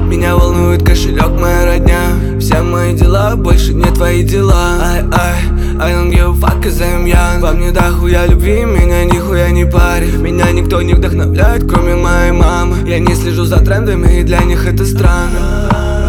Меня волнует кошелек, моя родня. Все мои дела больше не твои дела. I don't give a fuck, cause I'm young. Во мне дохуя любви, меня нихуя не парит. Меня никто не вдохновляет, кроме моей мамы. Я не слежу за трендами, и для них это странно.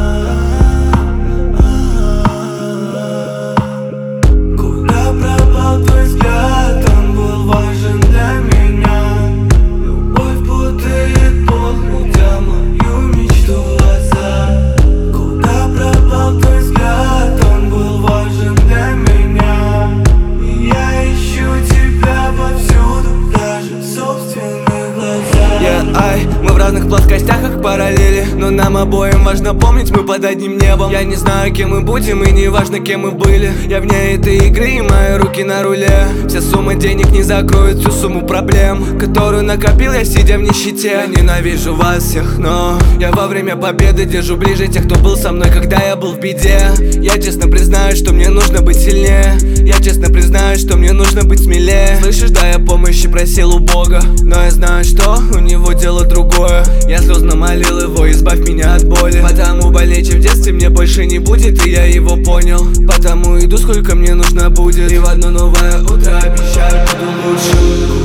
Куда пропал твой взгляд? Он был важен для меня. Любовь путает пол, удел мою мечту глаза. Куда пропал твой взгляд? Он был важен для меня. И я ищу тебя повсюду, даже в собственных глазах. Мы в разных плоскостях, как параллели, но нам обоим важно помнить, мы под одним небом. Я не знаю, кем мы будем, и не важно, кем мы были. Я вне этой игры, и мои руки на руле. Вся сумма денег не закроет всю сумму проблем, которую накопил я, сидя в нищете. Я ненавижу вас всех, но я во время победы держу ближе тех, кто был со мной, когда я был в беде. Я честно признаюсь, что мне нужно быть сильнее. Я честно признаюсь, что мне нужно быть смелее. Слышишь, да, я помощи просил у Бога, но я знаю, что у него дело другое. Я слезно молил его, избавь меня от боли. Потому болеть в детстве мне больше не будет, и я его понял. Потому иду, сколько мне нужно будет. И в одно новое утро обещаю, буду лучше.